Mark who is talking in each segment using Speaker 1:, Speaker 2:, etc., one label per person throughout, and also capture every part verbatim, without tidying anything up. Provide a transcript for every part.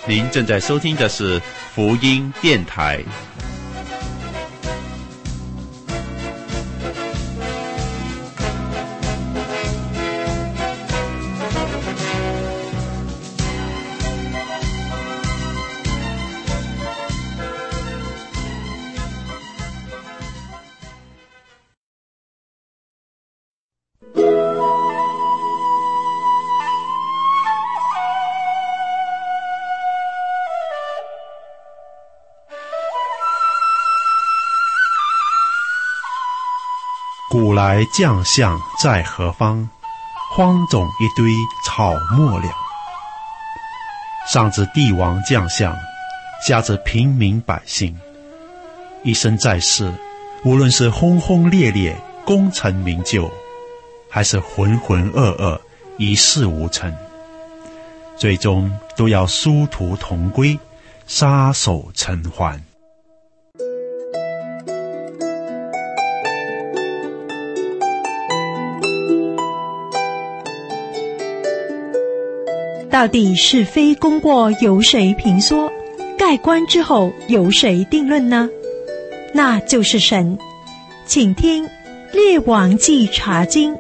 Speaker 1: 您正在收听的是福音电台。
Speaker 2: 古来将相在何方？荒冢一堆草没了。上至帝王将相，下至平民百姓，一生在世，无论是轰轰烈烈功成名就，还是浑浑噩噩一事无成，最终都要殊途同归，撒手尘寰。
Speaker 3: 到底是非功过由谁评说？盖棺之后由谁定论呢？那就是神。请听《列王纪查经》。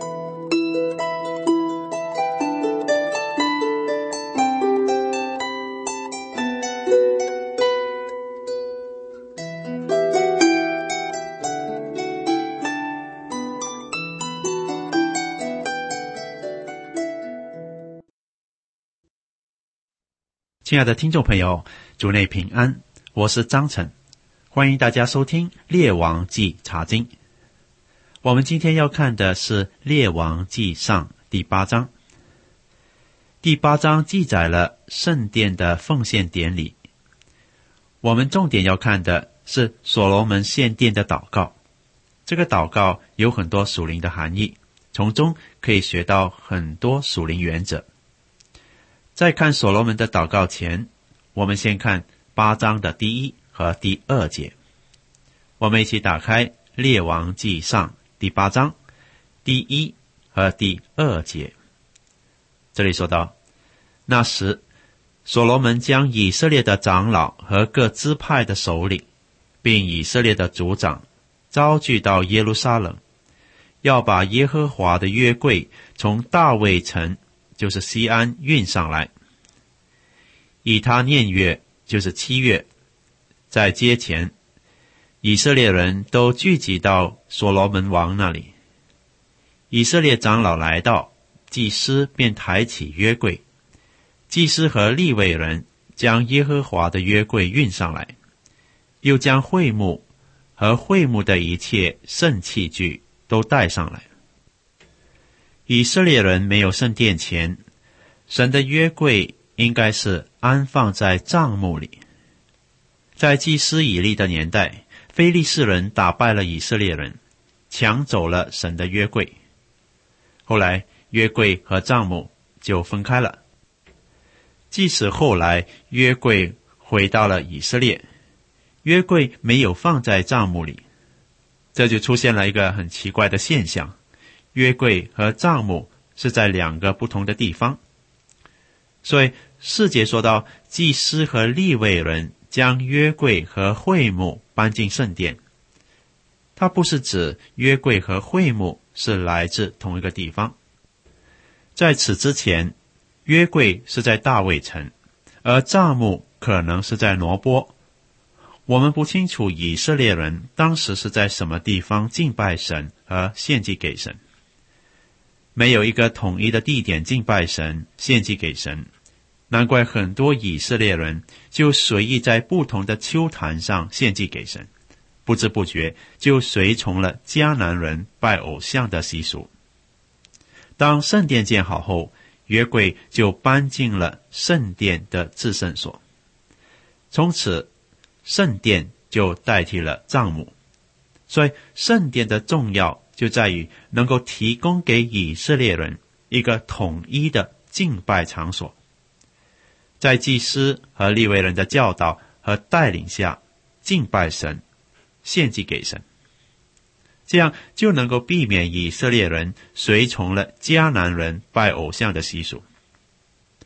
Speaker 2: 亲爱的听众朋友，主内平安，我是张晨，欢迎大家收听《列王纪查经》。我们今天要看的是《列王纪上》第八章。第八章记载了圣殿的奉献典礼。我们重点要看的是所罗门献殿的祷告。这个祷告有很多属灵的含义，从中可以学到很多属灵原则。在看所罗门的祷告前，我们先看八章的第一和第二节。我们一起打开《列王纪上》第八章第一和第二节。这里说到，那时所罗门将以色列的长老和各支派的首领，并以色列的族长招聚到耶路撒冷，要把耶和华的约柜从大卫城，就是西安运上来。以他念月，就是七月，在街前，以色列人都聚集到所罗门王那里。以色列长老来到，祭司便抬起约柜，祭司和利未人将耶和华的约柜运上来，又将会幕和会幕的一切圣器具都带上来。以色列人没有圣殿前，神的约柜应该是安放在帐幕里。在祭司以利的年代，非利士人打败了以色列人，抢走了神的约柜。后来约柜和帐幕就分开了。即使后来约柜回到了以色列，约柜没有放在帐幕里，这就出现了一个很奇怪的现象，约柜和帐幕是在两个不同的地方。所以四节说到，祭司和利未人将约柜和会幕搬进圣殿，它不是指约柜和会幕是来自同一个地方。在此之前，约柜是在大卫城，而帐幕可能是在挪波。我们不清楚以色列人当时是在什么地方敬拜神和献祭给神。没有一个统一的地点敬拜神、献祭给神，难怪很多以色列人就随意在不同的丘坛上献祭给神，不知不觉就随从了迦南人拜偶像的习俗。当圣殿建好后，约柜就搬进了圣殿的至圣所，从此圣殿就代替了帐幕。所以圣殿的重要就在于能够提供给以色列人一个统一的敬拜场所。在祭司和利未人的教导和带领下，敬拜神，献祭给神，这样就能够避免以色列人随从了迦南人拜偶像的习俗。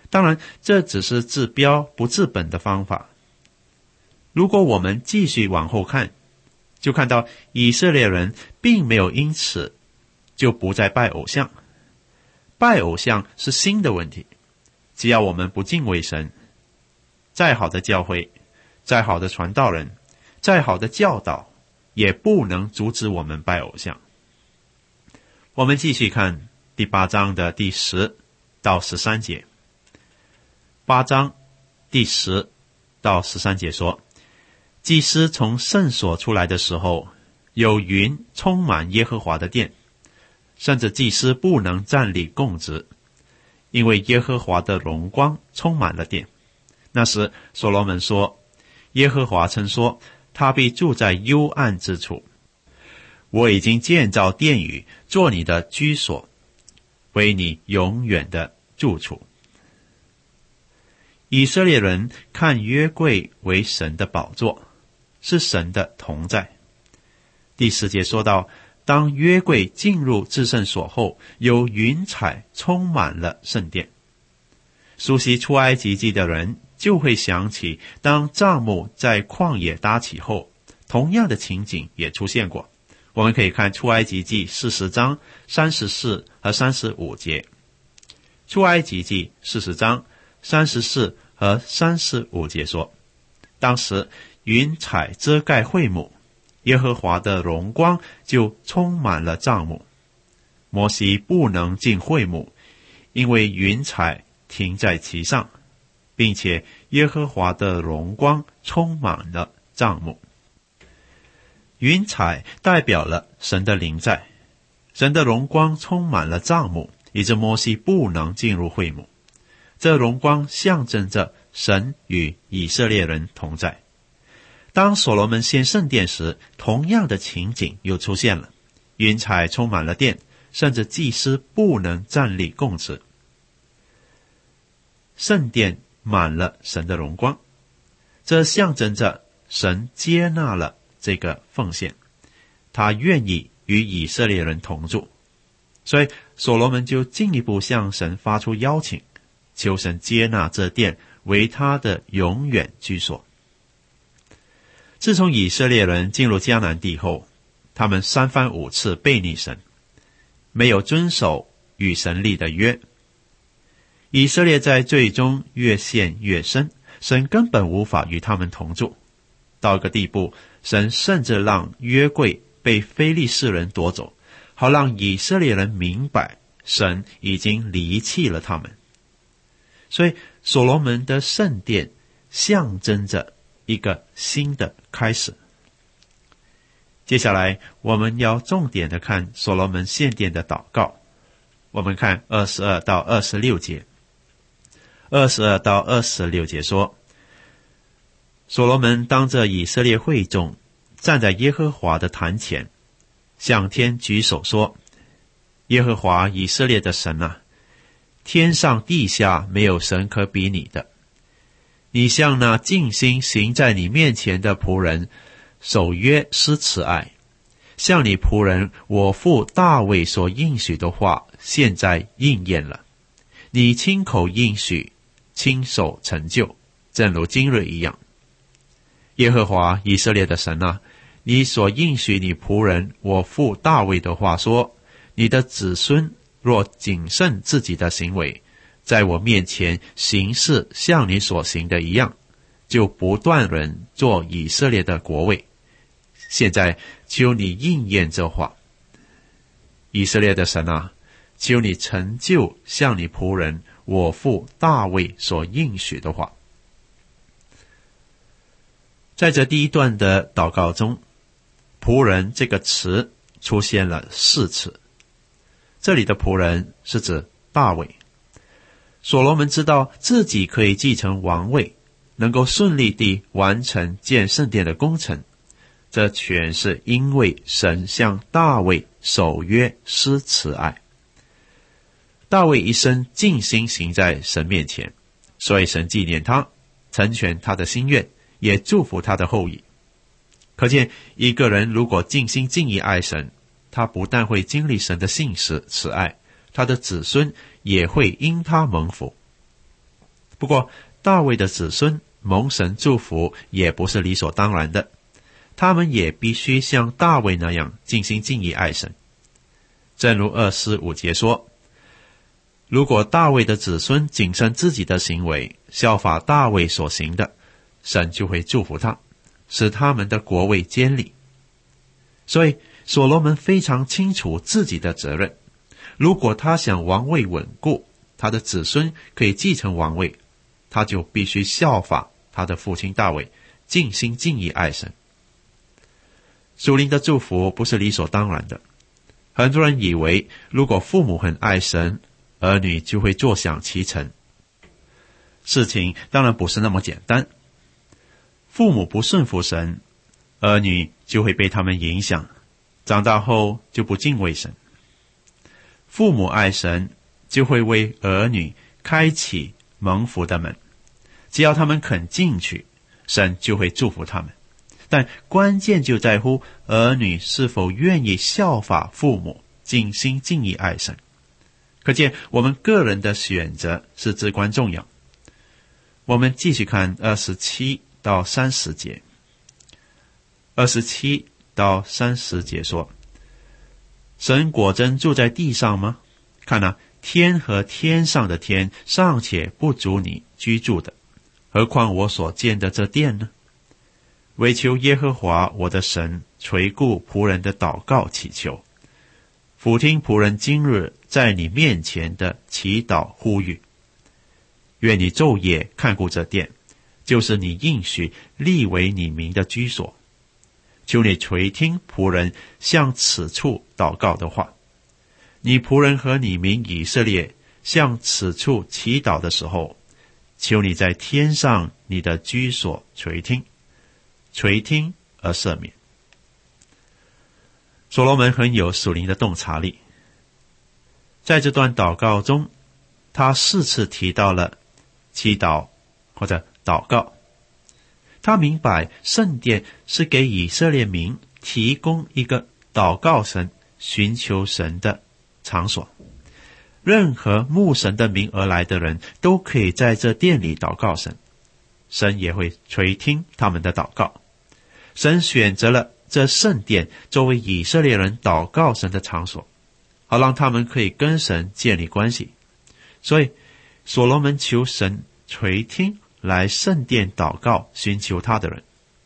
Speaker 2: 当然，这只是治标不治本的方法。如果我们继续往后看，就看到以色列人并没有因此就不再拜偶像。拜偶像是新的问题，只要我们不敬畏神，再好的教会，再好的传道人，再好的教导，也不能阻止我们拜偶像。我们继续看第八章的第十到十三节。八章第十到十三节说，祭司从圣所出来的时候，有云充满耶和华的殿，甚至祭司不能站立供职，因为耶和华的荣光充满了殿。那时所罗门说，耶和华曾说，他必住在幽暗之处。我已经建造殿宇，做你的居所，为你永远的住处。以色列人看约柜为神的宝座，是神的同在。第十节说到，当约柜进入至圣所后，有云彩充满了圣殿。熟悉出埃及记的人就会想起，当帐幕在旷野搭起后，同样的情景也出现过。我们可以看出埃及记四十章三十四和三十五节。出埃及记四十章三十四和三十五节说，当时云彩遮盖会幕，耶和华的荣光就充满了帐幕。摩西不能进会幕，因为云彩停在其上，并且耶和华的荣光充满了帐幕。云彩代表了神的临在，神的荣光充满了帐幕，以致摩西不能进入会幕。这荣光象征着神与以色列人同在。当所罗门献圣殿时，同样的情景又出现了，云彩充满了殿，甚至祭司不能站立供职。圣殿满了神的荣光，这象征着神接纳了这个奉献，他愿意与以色列人同住。所以所罗门就进一步向神发出邀请，求神接纳这殿为他的永远居所。自从以色列人进入迦南地后，他们三番五次背逆神，没有遵守与神立的约。以色列在罪中越陷越深，神根本无法与他们同住。到一个地步，神甚至让约柜被非利士人夺走，好让以色列人明白神已经离弃了他们。所以所罗门的圣殿象征着一个新的开始。接下来我们要重点的看所罗门献殿的祷告。我们看二十二到二十六节。二十二到二十六节说，所罗门当着以色列会众，站在耶和华的坛前，向天举手说，耶和华以色列的神啊，天上地下没有神可比你的。你向那尽心行在你面前的仆人守约施慈爱，向你仆人我父大卫所应许的话现在应验了。你亲口应许，亲手成就，正如今日一样。耶和华以色列的神啊，你所应许你仆人我父大卫的话说，你的子孙若谨慎自己的行为，在我面前行事像你所行的一样，就不断人做以色列的国位。现在求你应验这话。以色列的神啊，求你成就像你仆人我父大卫所应许的话。在这第一段的祷告中，仆人这个词出现了四次。这里的仆人是指大卫。所罗门知道自己可以继承王位，能够顺利地完成建圣殿的工程，这全是因为神向大卫守约施慈爱。大卫一生尽心行在神面前，所以神纪念他，成全他的心愿，也祝福他的后裔。可见一个人如果尽心尽意爱神，他不但会经历神的信实慈爱，他的子孙也会因他蒙福。 不过大卫的子孙蒙神祝福也不是理所当然的，他们也必须像大卫那样尽心尽意爱神。正如二十五节说，如果大卫的子孙谨慎自己的行为，效法大卫所行的，神就会祝福他，使他们的国位坚立。所以所罗门非常清楚自己的责任，如果他想王位稳固，他的子孙可以继承王位，他就必须效法他的父亲大卫，尽心尽意爱神。属灵的祝福不是理所当然的，很多人以为如果父母很爱神，儿女就会坐享其成。事情当然不是那么简单，父母不顺服神，儿女就会被他们影响，长大后就不敬畏神。父母爱神，就会为儿女开启蒙福的门，只要他们肯进去，神就会祝福他们。但关键就在乎儿女是否愿意效法父母，尽心尽意爱神。可见我们个人的选择是至关重要。我们继续看二十七到三十节。二十七到三十节说，神果真住在地上吗？看啊，天和天上的天尚且不足你居住的，何况我所建的这殿呢？唯求耶和华我的神垂顾仆人的祷告祈求，俯听仆人今日在你面前的祈祷呼吁。愿你昼夜看顾这殿，就是你应许立为你名的居所。求你垂听仆人向此处祷告的话。你仆人和你民以色列向此处祈祷的时候，求你在天上你的居所垂听，垂听而赦免。所罗门很有属灵的洞察力，在这段祷告中，他四次提到了祈祷或者祷告。他明白圣殿是给以色列民提供一个祷告神、寻求神的场所，任何慕神的名而来的人都可以在这殿里祷告神，神也会垂听他们的祷告。神选择了这圣殿作为以色列人祷告神的场所，好让他们可以跟神建立关系。所以所罗门求神垂听来圣殿祷告寻求他的人。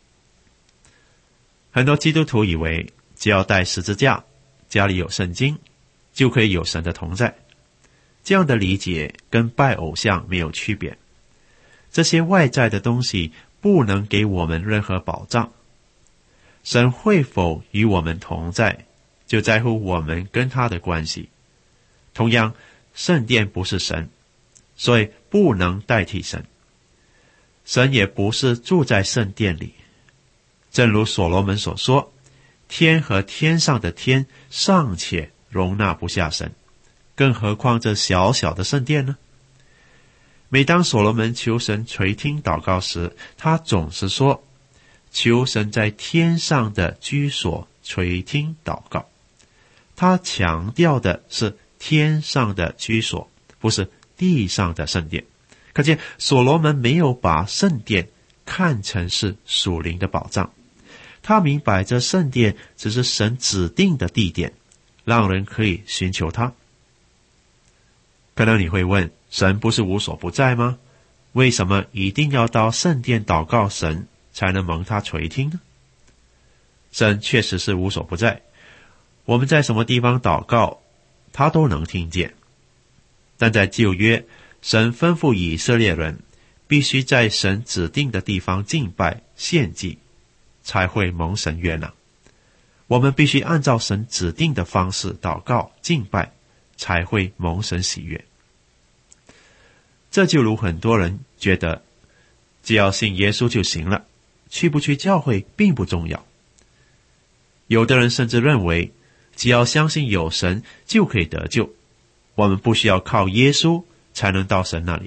Speaker 2: 很多基督徒以为只要带十字架，家里有圣经，就可以有神的同在。这样的理解跟拜偶像没有区别。这些外在的东西不能给我们任何保障。神会否与我们同在，就在乎我们跟他的关系。同样，圣殿不是神，所以不能代替神。神也不是住在圣殿里。正如所罗门所说，天和天上的天尚且容纳不下神，更何况这小小的圣殿呢？每当所罗门求神垂听祷告时，他总是说，求神在天上的居所垂听祷告。他强调的是天上的居所，不是地上的圣殿。可见所罗门没有把圣殿看成是属灵的宝藏，他明白这圣殿只是神指定的地点，让人可以寻求他。可能你会问，神不是无所不在吗？为什么一定要到圣殿祷告神才能蒙他垂听呢？神确实是无所不在，我们在什么地方祷告，他都能听见。但在旧约，神吩咐以色列人必须在神指定的地方敬拜献祭，才会蒙神悦纳。我们必须按照神指定的方式祷告敬拜，才会蒙神喜悦。这就如很多人觉得只要信耶稣就行了，去不去教会并不重要。有的人甚至认为只要相信有神就可以得救，我们不需要靠耶稣才能到神那里。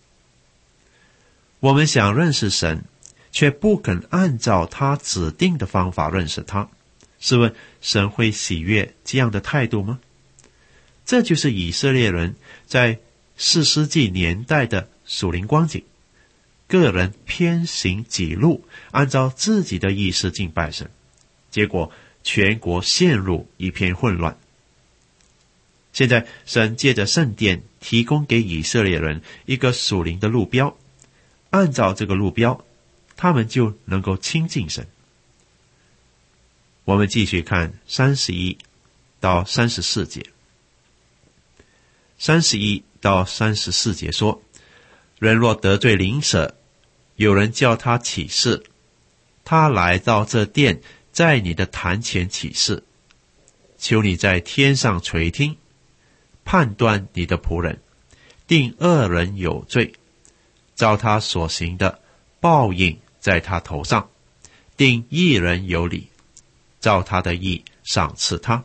Speaker 2: 我们想认识神，却不肯按照他指定的方法认识他，试问神会喜悦这样的态度吗？这就是以色列人在士师记年代的属灵光景，个人偏行己路，按照自己的意识敬拜神，结果全国陷入一片混乱。现在神借着圣殿提供给以色列人一个属灵的路标，按照这个路标，他们就能够亲近神。我们继续看三十一到三十四节。三十一到三十四节说，人若得罪邻舍，有人叫他起誓，他来到这殿，在你的坛前起誓，求你在天上垂听，判断你的仆人，定恶人有罪，照他所行的报应在他头上，定义人有理，照他的义赏赐他。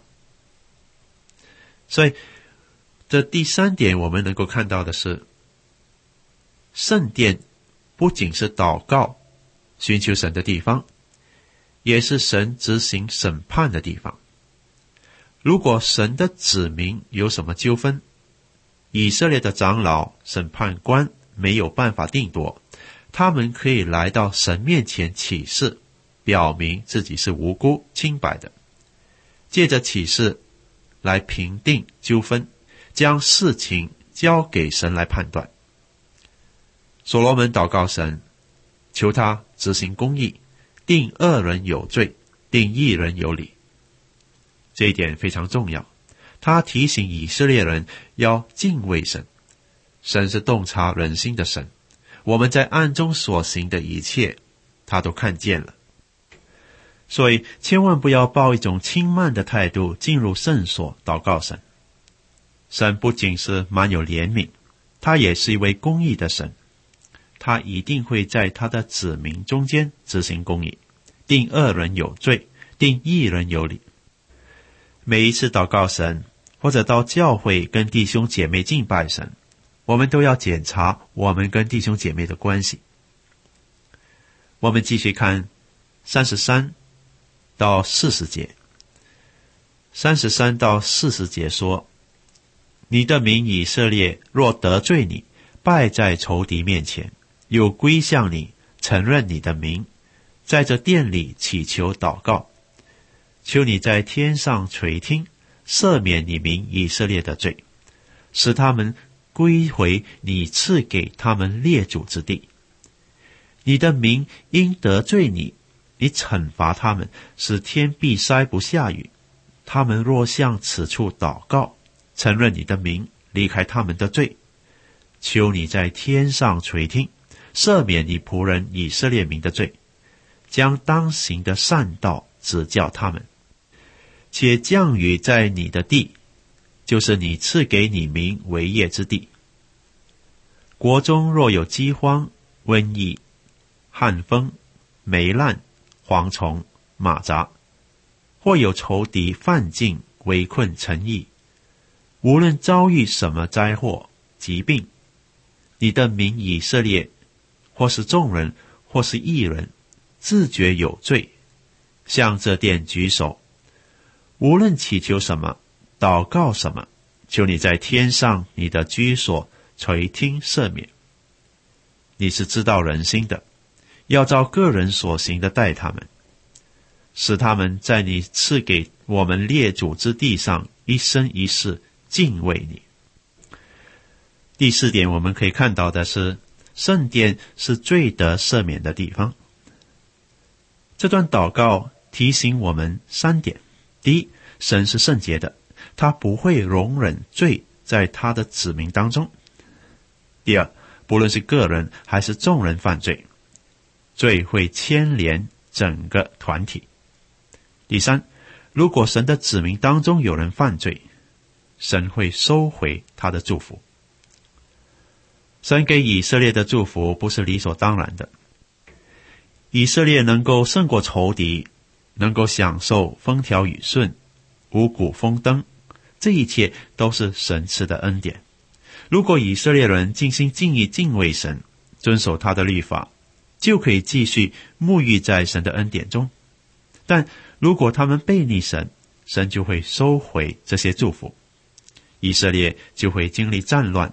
Speaker 2: 所以这第三点我们能够看到的是，圣殿不仅是祷告寻求神的地方，也是神执行审判的地方。如果神的子民有什么纠纷，以色列的长老、审判官没有办法定夺，他们可以来到神面前起誓，表明自己是无辜清白的，借着起誓来评定纠纷，将事情交给神来判断。所罗门祷告神，求他执行公义，定恶人有罪，定义人有理。这一点非常重要，他提醒以色列人要敬畏神。神是洞察人心的神，我们在暗中所行的一切，他都看见了。所以千万不要抱一种轻慢的态度进入圣所祷告神。神不仅是满有怜悯，他也是一位公义的神，他一定会在他的子民中间执行公义，定恶人有罪，定义人有理。每一次祷告神，或者到教会跟弟兄姐妹敬拜神，我们都要检查我们跟弟兄姐妹的关系。我们继续看三十三到四十节。三十三到四十节说，你的民以色列若得罪你，败在仇敌面前，又归向你，承认你的名，在这殿里祈求祷告，求你在天上垂听，赦免你民以色列的罪，使他们归回你赐给他们列祖之地。你的民因得罪你，你惩罚他们，使天闭塞不下雨。他们若向此处祷告，承认你的名，离开他们的罪，求你在天上垂听，赦免你仆人以色列民的罪，将当行的善道指教他们，且降雨在你的地，就是你赐给你民为业之地。国中若有饥荒、瘟疫、旱风、霉烂、蝗虫、蚂蚱，或有仇敌犯境围困城邑，无论遭遇什么灾祸、疾病，你的民以色列，或是众人，或是异人，自觉有罪，向这殿举手，无论祈求什么，祷告什么，求你在天上你的居所垂听赦免。你是知道人心的，要照个人所行的待他们，使他们在你赐给我们列祖之地上一生一世敬畏你。第四点我们可以看到的是，圣殿是罪得赦免的地方。这段祷告提醒我们三点。第一，神是圣洁的，他不会容忍罪在他的子民当中。第二，不论是个人还是众人犯罪，罪会牵连整个团体。第三，如果神的子民当中有人犯罪，神会收回他的祝福。神给以色列的祝福不是理所当然的。以色列能够胜过仇敌，能够享受风调雨顺、五谷丰登，这一切都是神赐的恩典。如果以色列人尽心尽意敬畏神，遵守他的律法，就可以继续沐浴在神的恩典中。但如果他们背逆神，神就会收回这些祝福，以色列就会经历战乱，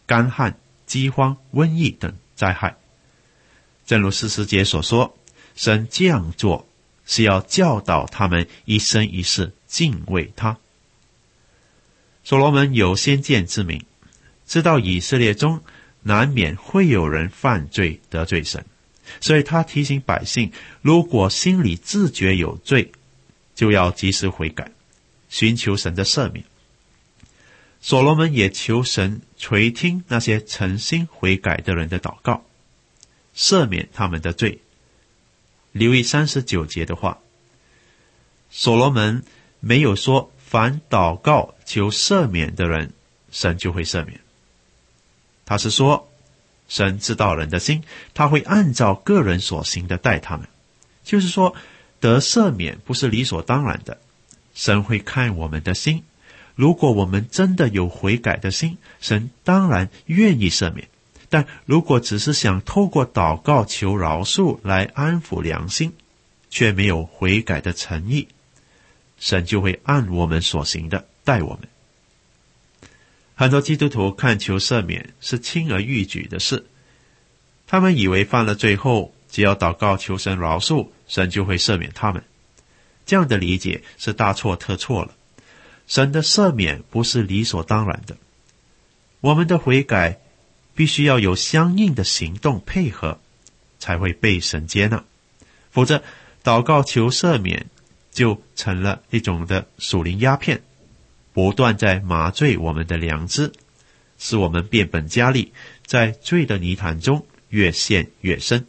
Speaker 2: 干旱、饥荒、瘟疫等灾害。正如四十节所说，神这样做是要教导他们一生一世敬畏他。所罗门有先见之明，知道以色列中难免会有人犯罪得罪神，所以他提醒百姓，如果心里自觉有罪，就要及时悔改，寻求神的赦免。所罗门也求神垂听那些诚心悔改的人的祷告，赦免他们的罪。留意三十九节的话，所罗门没有说凡祷告求赦免的人，神就会赦免。他是说，神知道人的心，他会按照个人所行的待他们。就是说，得赦免不是理所当然的，神会看我们的心。如果我们真的有悔改的心，神当然愿意赦免。但如果只是想透过祷告求饶恕来安抚良心，却没有悔改的诚意，神就会按我们所行的待我们。很多基督徒看求赦免是轻而易举的事，他们以为犯了罪后，只要祷告求神饶恕，神就会赦免他们。这样的理解是大错特错了。神的赦免不是理所当然的，我们的悔改必须要有相应的行动配合，才会被神接纳。否则，祷告求赦免就成了一种的属灵鸦片，不断在麻醉我们的良知，使我们变本加厉，在罪的泥潭中越陷越深。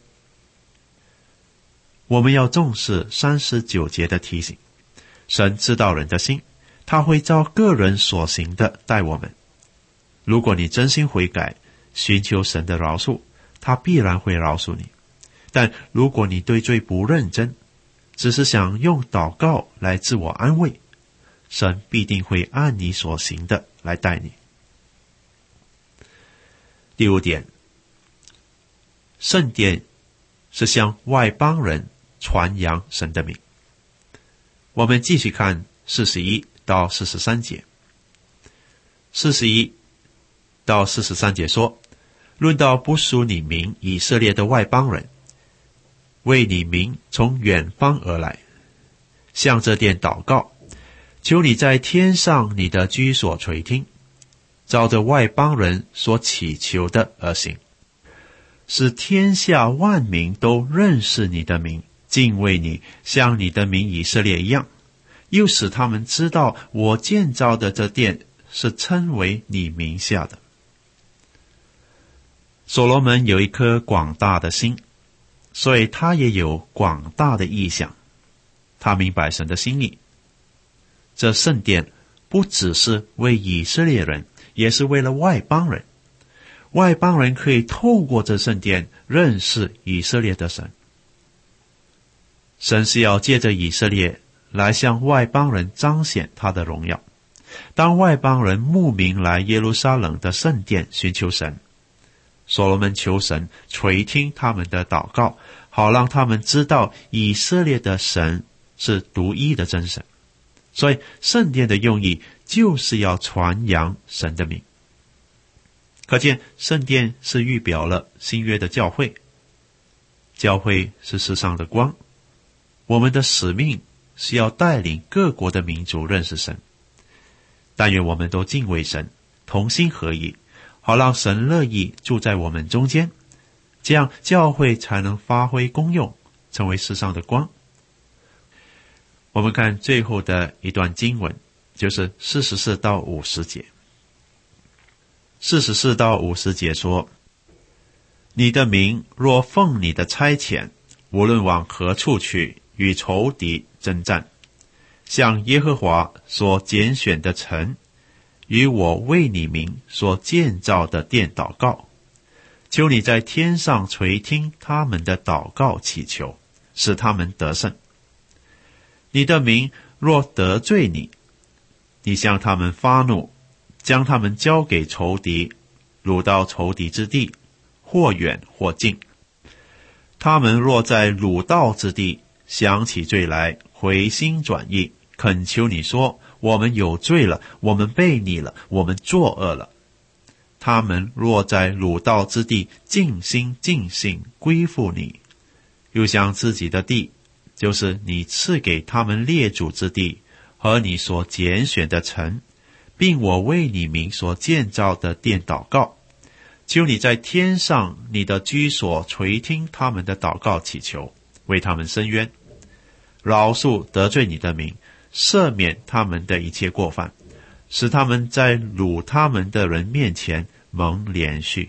Speaker 2: 我们要重视三十九节的提醒，神知道人的心，他会照个人所行的待我们。如果你真心悔改，寻求神的饶恕，他必然会饶恕你。但如果你对罪不认真，只是想用祷告来自我安慰，神必定会按你所行的来待你。第五点，圣殿是向外邦人传扬神的名。我们继续看四十一到四十三节。四十一到四十三节说，论到不属你名以色列的外邦人，为你名从远方而来，向这殿祷告，求你在天上你的居所垂听，照着外邦人所祈求的而行，使天下万民都认识你的名，敬畏你，像你的名以色列一样，又使他们知道我建造的这殿是称为你名下的。所罗门有一颗广大的心，所以他也有广大的意向。他明白神的心意，这圣殿不只是为以色列人，也是为了外邦人。外邦人可以透过这圣殿认识以色列的神。神是要借着以色列来向外邦人彰显他的荣耀。当外邦人慕名来耶路撒冷的圣殿寻求神，所罗门求神垂听他们的祷告，好让他们知道以色列的神是独一的真神。所以圣殿的用意就是要传扬神的名。可见圣殿是预表了新约的教会，教会是世上的光，我们的使命是要带领各国的民族认识神。但愿我们都敬畏神，同心合一，好让神乐意住在我们中间，这样教会才能发挥功用，成为世上的光。我们看最后的一段经文，就是四十四到五十节。四十四到五十节说，你的名若奉你的差遣，无论往何处去，与仇敌征战，向耶和华所拣选的城，与我为你名所建造的殿祷告，求你在天上垂听他们的祷告祈求，使他们得胜。你的名若得罪你，你向他们发怒，将他们交给仇敌，掳到仇敌之地，或远或近。他们若在掳到之地想起罪来，回心转意，恳求你说，我们有罪了，我们悖逆了，我们作恶了。 他们若在掳到之地尽心尽性归附你，又将自己的地，就是你赐给他们列祖之地和你所拣选的城，并我为你名所建造的殿祷告，求你在天上你的居所垂听他们的祷告祈求，为他们伸冤，饶恕得罪你的名，赦免他们的一切过犯，使他们在掳他们的人面前蒙怜恤。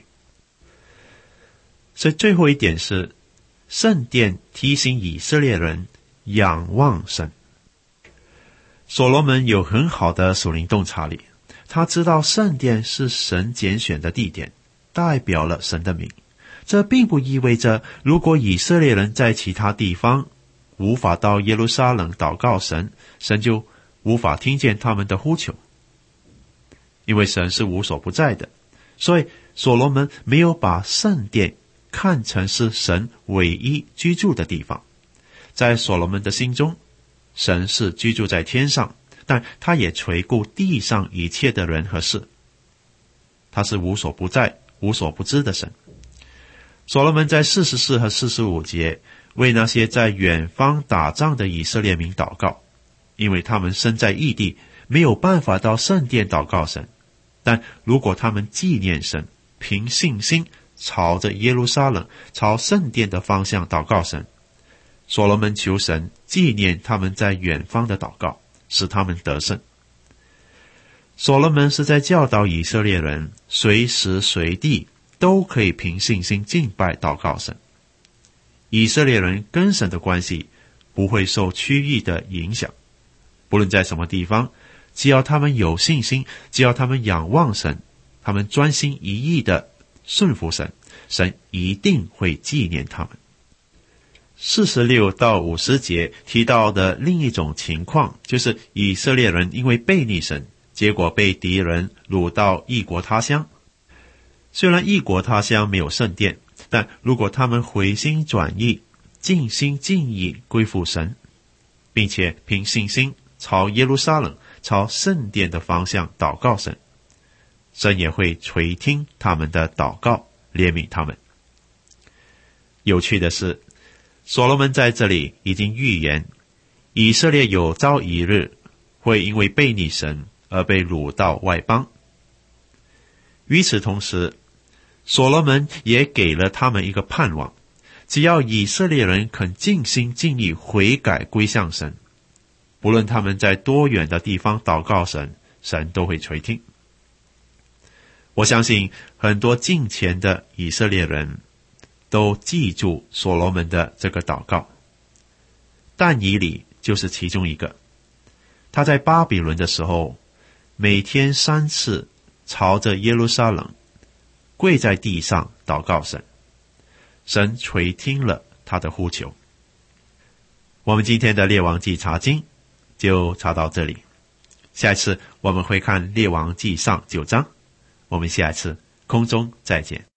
Speaker 2: 所以最后一点是，圣殿提醒以色列人仰望神。所罗门有很好的属灵洞察力，他知道圣殿是神拣选的地点，代表了神的名。这并不意味着如果以色列人在其他地方无法到耶路撒冷祷告神，神就无法听见他们的呼求。因为神是无所不在的，所以所罗门没有把圣殿看成是神唯一居住的地方。在所罗门的心中，神是居住在天上，但他也垂顾地上一切的人和事。他是无所不在、无所不知的神。所罗门在四十四和四十五节为那些在远方打仗的以色列民祷告，因为他们身在异地，没有办法到圣殿祷告神。但如果他们纪念神，凭信心朝着耶路撒冷、朝圣殿的方向祷告神，所罗门求神纪念他们在远方的祷告，使他们得胜。所罗门是在教导以色列人随时随地都可以凭信心敬拜祷告神。以色列人跟神的关系不会受区域的影响，不论在什么地方，只要他们有信心，只要他们仰望神，他们专心一意的顺服神，神一定会纪念他们。四十六到五十节提到的另一种情况，就是以色列人因为悖逆神，结果被敌人掳到异国他乡。虽然异国他乡没有圣殿，但如果他们回心转意，尽心尽意归附神，并且凭信心朝耶路撒冷、朝圣殿的方向祷告神，神也会垂听他们的祷告，怜悯他们。有趣的是，所罗门在这里已经预言，以色列有朝一日会因为悖逆神而被掳到外邦。与此同时，所罗门也给了他们一个盼望，只要以色列人肯尽心尽意悔改归向神，不论他们在多远的地方祷告神，神都会垂听。我相信很多敬虔的以色列人都记住所罗门的这个祷告。但以理就是其中一个。他在巴比伦的时候，每天三次朝着耶路撒冷跪在地上祷告神，神垂听了他的呼求。我们今天的列王记查经就查到这里，下一次我们会看列王记上九章，我们下一次空中再见。